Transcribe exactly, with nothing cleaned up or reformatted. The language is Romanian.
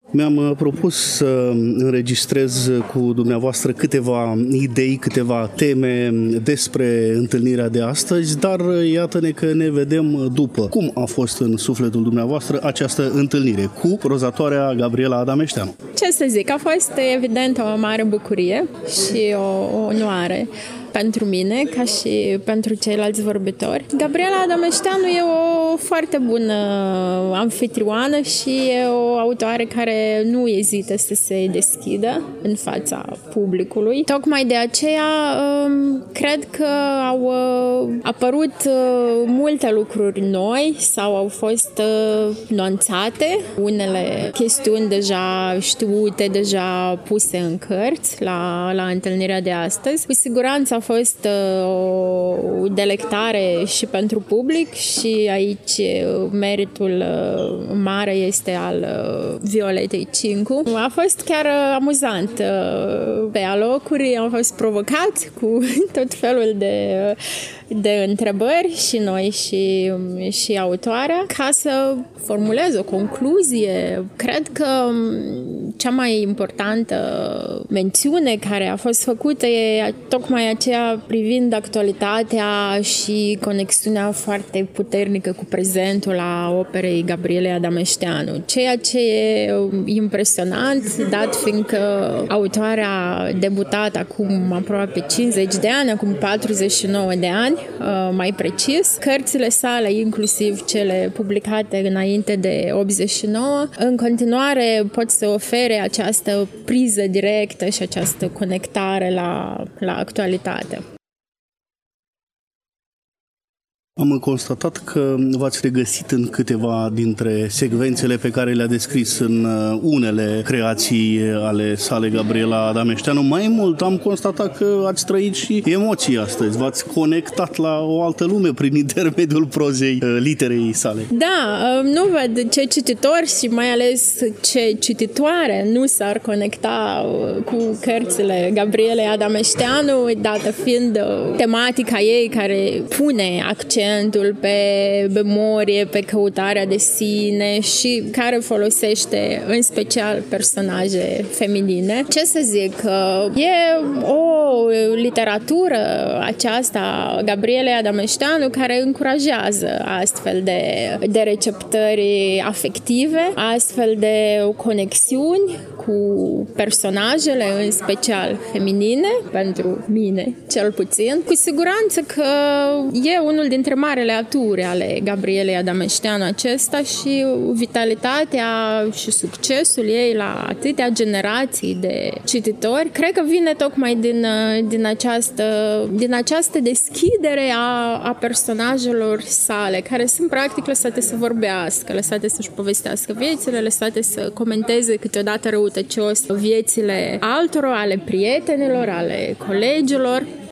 Mi-am propus să înregistrez cu dumneavoastră câteva idei, câteva teme despre întâlnirea de astăzi, dar iată-ne că ne vedem după. Cum a fost în sufletul dumneavoastră această întâlnire cu prozatoarea Gabriela Adameșteanu? Ce să zic, a fost evident o mare bucurie și o, o onoare pentru mine, ca și pentru ceilalți vorbitori. Gabriela Adameșteanu e o foarte bună anfitrioană și e o autoare care nu ezită să se deschidă în fața publicului. Tocmai de aceea cred că au apărut multe lucruri noi sau au fost nuanțate, unele chestiuni deja știute, deja puse în cărți la, la întâlnirea de astăzi. Cu siguranță a fost o delectare și pentru public și aici meritul mare este al Violetei Cincu. A fost chiar amuzant. Pe alocuri am fost provocați cu tot felul de, de întrebări și noi și, și autoarea ca să formulez o concluzie. Cred că cea mai importantă mențiune care a fost făcută e tocmai aceea privind actualitatea și conexiunea foarte puternică cu prezentul a operei Gabrielei Adameșteanu. Ceea ce e impresionant, dat fiindcă autoarea a debutat acum aproape cincizeci de ani, acum patruzeci și nouă de ani, mai precis. Cărțile sale, inclusiv cele publicate înainte de optzeci și nouă, în continuare pot să ofere această priză directă și această conectare la, la actualitate. Am constatat că v-ați regăsit în câteva dintre secvențele pe care le-a descris în unele creații ale sale Gabriela Adameșteanu. Mai mult am constatat că ați trăit și emoții astăzi. V-ați conectat la o altă lume prin intermediul prozei literei sale. Da, nu văd ce cititor și mai ales ce cititoare nu s-ar conecta cu cărțile Gabrielei Adameșteanu, dată fiind tematica ei care pune accent pe memorie, pe căutarea de sine și care folosește în special personaje feminine. Ce să zic, e o literatură aceasta Gabrielei Adameșteanu care încurajează astfel de, de receptări afective, astfel de conexiuni cu personajele, în special feminine, pentru mine cel puțin. Cu siguranță că e unul dintre marele aturi ale Gabrielei Adameșteanu acesta și vitalitatea și succesul ei la atâtea generații de cititori, cred că vine tocmai din, din, această, din această deschidere a, a personajelor sale, care sunt practic lăsate să vorbească, lăsate să-și povestească viețile, lăsate să comenteze câteodată răutăcios viețile altora, ale prietenilor, ale colegilor.